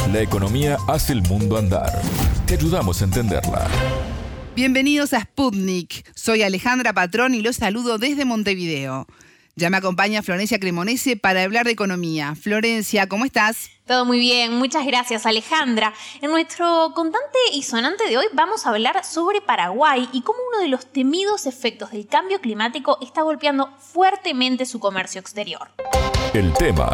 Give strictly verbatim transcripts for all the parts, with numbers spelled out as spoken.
La economía hace el mundo andar. Te ayudamos a entenderla. Bienvenidos a Sputnik. Soy Alejandra Patrón y los saludo desde Montevideo. Ya me acompaña Florencia Cremonese para hablar de economía. Florencia, ¿cómo estás? Todo muy bien, muchas gracias Alejandra. En nuestro contante y sonante de hoy vamos a hablar sobre Paraguay y cómo uno de los temidos efectos del cambio climático está golpeando fuertemente su comercio exterior. El tema.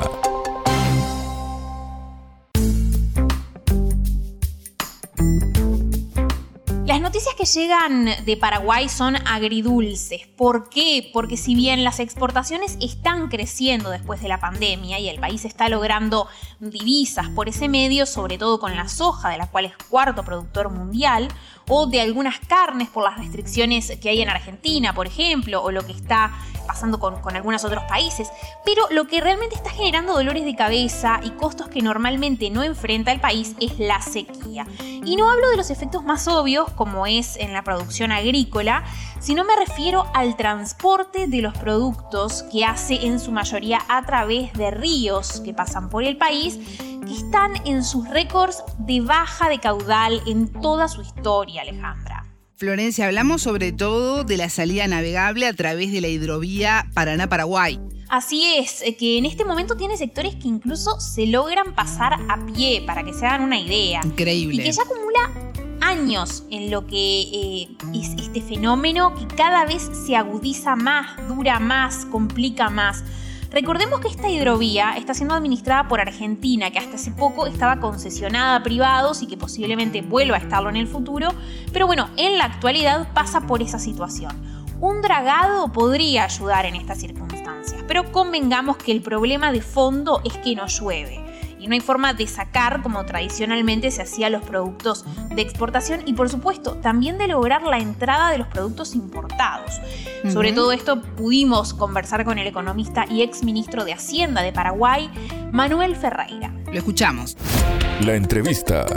Las noticias que llegan de Paraguay son agridulces. ¿Por qué? Porque si bien las exportaciones están creciendo después de la pandemia y el país está logrando divisas por ese medio, sobre todo con la soja, de la cual es cuarto productor mundial, o de algunas carnes por las restricciones que hay en Argentina, por ejemplo, o lo que está pasando con, con algunos otros países, pero lo que realmente está generando dolores de cabeza y costos que normalmente no enfrenta el país es la sequía. Y no hablo de los efectos más obvios, como es en la producción agrícola, sino me refiero al transporte de los productos que hace en su mayoría a través de ríos que pasan por el país, que están en sus récords de baja de caudal en toda su historia, Alejandra. Florencia, hablamos sobre todo de la salida navegable a través de la hidrovía Paraná-Paraguay. Así es, que en este momento tiene sectores que incluso se logran pasar a pie, para que se hagan una idea. Increíble. Y que ya acumula años en lo que eh, es este fenómeno que cada vez se agudiza más, dura más, complica más. Recordemos que esta hidrovía está siendo administrada por Argentina, que hasta hace poco estaba concesionada a privados y que posiblemente vuelva a estarlo en el futuro, pero bueno, en la actualidad pasa por esa situación. Un dragado podría ayudar en estas circunstancias, pero convengamos que el problema de fondo es que no llueve. Y no hay forma de sacar, como tradicionalmente se hacía, los productos de exportación y, por supuesto, también de lograr la entrada de los productos importados. Uh-huh. Sobre todo esto pudimos conversar con el economista y exministro de Hacienda de Paraguay, Manuel Ferreira. Lo escuchamos. La entrevista.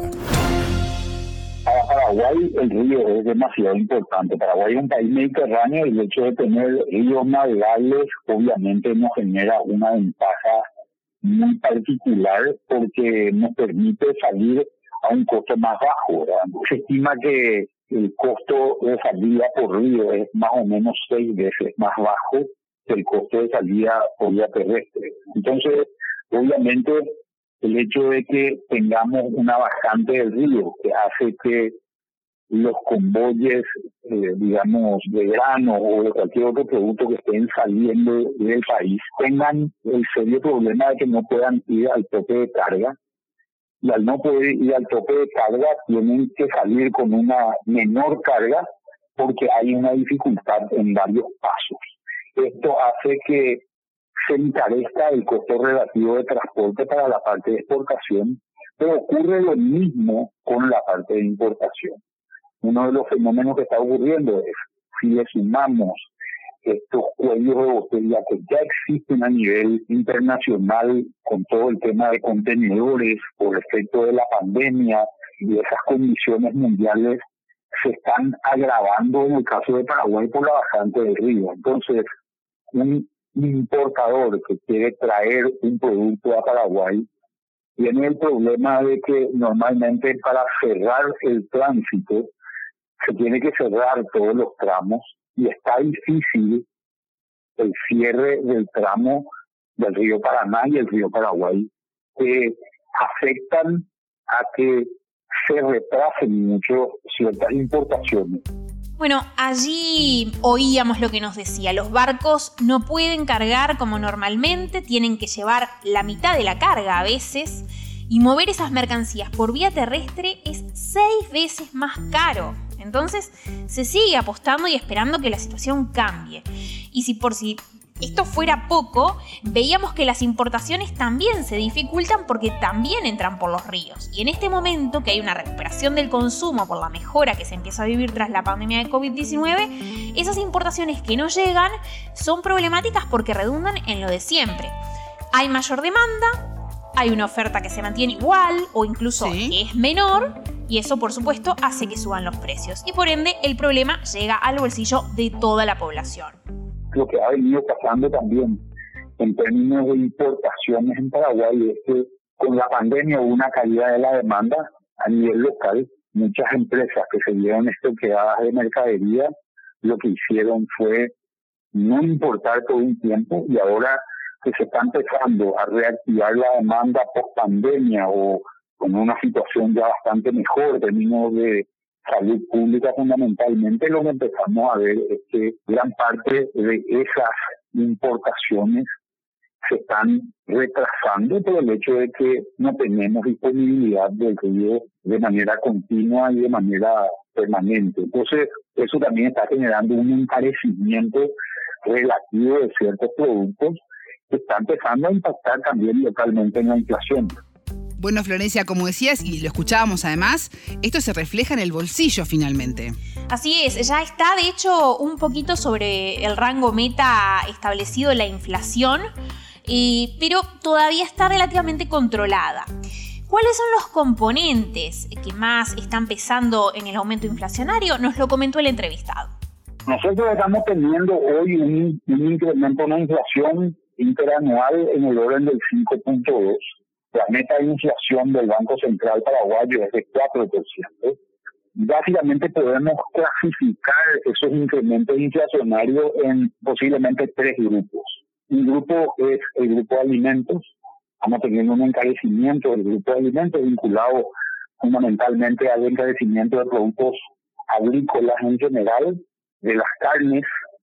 Para Paraguay el río es demasiado importante. Paraguay es un país mediterráneo y el hecho de tener ríos navegables obviamente nos genera una ventaja muy particular porque nos permite salir a un costo más bajo, ¿verdad? Se estima que el costo de salida por río es más o menos seis veces más bajo que el costo de salida por vía terrestre. Entonces, obviamente, el hecho de que tengamos una bajante del río que hace que los convoyes, eh, digamos, de grano o de cualquier otro producto que estén saliendo del país, tengan el serio problema de que no puedan ir al tope de carga. Y al no poder ir al tope de carga, tienen que salir con una menor carga porque hay una dificultad en varios pasos. Esto hace que se encarezca el costo relativo de transporte para la parte de exportación, pero ocurre lo mismo con la parte de importación. Uno de los fenómenos que está ocurriendo es, si le sumamos estos cuellos de botella que ya existen a nivel internacional con todo el tema de contenedores por efecto de la pandemia y esas condiciones mundiales se están agravando en el caso de Paraguay por la bajante del río. Entonces, un importador que quiere traer un producto a Paraguay tiene el problema de que normalmente para cerrar el tránsito se tiene que cerrar todos los tramos y está difícil el cierre del tramo del río Paraná y el río Paraguay, que afectan a que se retrasen mucho ciertas importaciones. Bueno, allí oíamos lo que nos decía, los barcos no pueden cargar como normalmente, tienen que llevar la mitad de la carga a veces, y mover esas mercancías por vía terrestre es seis veces más caro. Entonces se sigue apostando y esperando que la situación cambie. Y si por si esto fuera poco, veíamos que las importaciones también se dificultan porque también entran por los ríos. Y en este momento que hay una recuperación del consumo por la mejora que se empieza a vivir tras la pandemia de covid diecinueve, esas importaciones que no llegan son problemáticas porque redundan en lo de siempre. Hay mayor demanda, hay una oferta que se mantiene igual o incluso ¿Sí? que es menor, y eso por supuesto hace que suban los precios y por ende el problema llega al bolsillo de toda la población. Lo que ha venido pasando también en términos de importaciones en Paraguay es que con la pandemia hubo una caída de la demanda a nivel local. Muchas empresas que se vieron estoqueadas de mercadería, lo que hicieron fue no importar todo un tiempo, y ahora que se está empezando a reactivar la demanda post pandemia o con una situación ya bastante mejor en términos de salud pública, fundamentalmente lo que empezamos a ver es que gran parte de esas importaciones se están retrasando por el hecho de que no tenemos disponibilidad del río de manera continua y de manera permanente. Entonces, eso también está generando un encarecimiento relativo de ciertos productos que está empezando a impactar también localmente en la inflación. Bueno, Florencia, como decías, y lo escuchábamos además, esto se refleja en el bolsillo finalmente. Así es, ya está de hecho un poquito sobre el rango meta establecido la inflación, eh, pero todavía está relativamente controlada. ¿Cuáles son los componentes que más están pesando en el aumento inflacionario? Nos lo comentó el entrevistado. Nosotros estamos teniendo hoy un, un incremento en la inflación interanual en el orden del cinco punto dos. La meta de inflación del Banco Central Paraguayo es de cuatro por ciento. Básicamente podemos clasificar esos incrementos inflacionarios en posiblemente tres grupos. Un grupo es el grupo de alimentos. Estamos teniendo un encarecimiento del grupo de alimentos vinculado fundamentalmente al encarecimiento de productos agrícolas en general, de las carnes,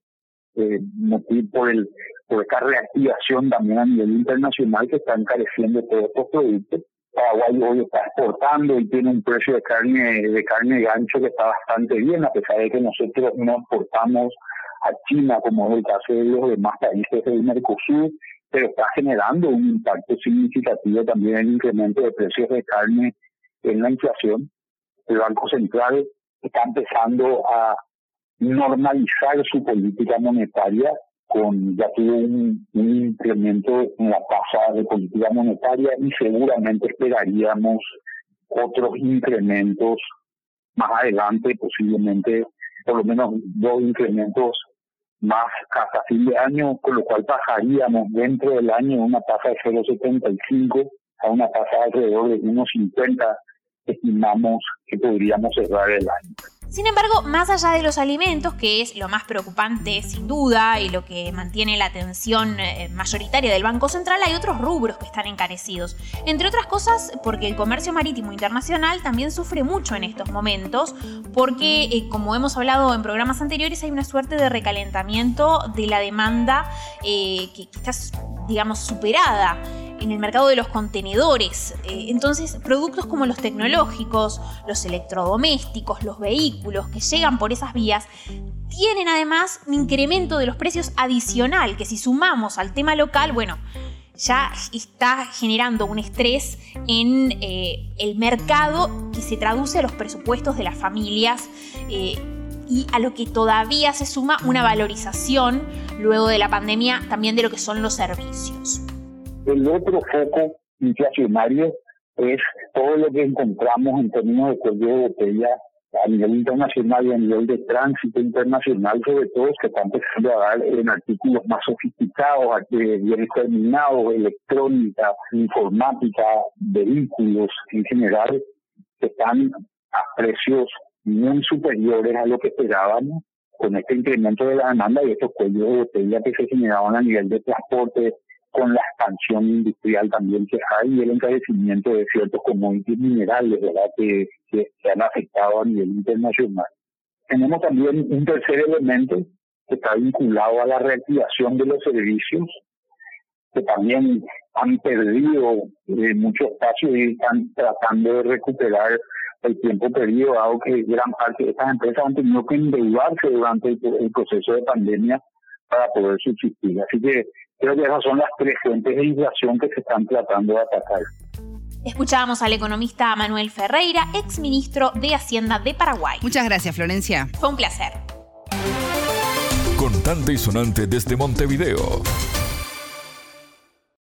eh, por el por esta reactivación también a nivel internacional que está encareciendo todos estos productos. Paraguay hoy está exportando y tiene un precio de carne de carne de gancho que está bastante bien, a pesar de que nosotros no exportamos a China, como es el caso de los demás países del Mercosur, pero está generando un impacto significativo también en el incremento de precios de carne en la inflación. El Banco Central está empezando a normalizar su política monetaria, con ya tuvo un, un incremento en la tasa de política monetaria y seguramente esperaríamos otros incrementos más adelante, posiblemente por lo menos dos incrementos más hasta fin de año, con lo cual pasaríamos dentro del año una tasa de cero coma setenta y cinco a una tasa de alrededor de uno coma cincuenta, estimamos que podríamos cerrar el año. Sin embargo, más allá de los alimentos, que es lo más preocupante sin duda y lo que mantiene la atención mayoritaria del Banco Central, hay otros rubros que están encarecidos. Entre otras cosas, porque el comercio marítimo internacional también sufre mucho en estos momentos, porque, eh, como hemos hablado en programas anteriores, hay una suerte de recalentamiento de la demanda eh, que, que está, digamos, superada en el mercado de los contenedores. Eh, entonces, productos como los tecnológicos, los electrodomésticos, los vehículos que llegan por esas vías, tienen además un incremento de los precios adicional, que si sumamos al tema local, bueno, ya está generando un estrés en eh, el mercado que se traduce a los presupuestos de las familias eh, y a lo que todavía se suma una valorización luego de la pandemia también de lo que son los servicios. El otro foco inflacionario es todo lo que encontramos en términos de cuello de botella a nivel internacional y a nivel de tránsito internacional, sobre todo, que están empezando a dar en artículos más sofisticados, de bienes terminados, electrónica, informática, vehículos en general, que están a precios muy superiores a lo que esperábamos, con este incremento de la demanda y estos cuellos de botella que se generaban a nivel de transporte, con la expansión industrial también que hay y el encarecimiento de ciertos commodities minerales, ¿verdad?, que, que se han afectado a nivel internacional. Tenemos también un tercer elemento que está vinculado a la reactivación de los servicios, que también han perdido eh, mucho espacio y están tratando de recuperar el tiempo perdido, dado que gran parte de estas empresas han tenido que endeudarse durante el, el proceso de pandemia para poder subsistir. Así que creo que esas son las tres fuentes de inflación que se están tratando de atacar. Escuchábamos al economista Manuel Ferreira, exministro de Hacienda de Paraguay. Muchas gracias, Florencia. Fue un placer. Contante y sonante desde Montevideo.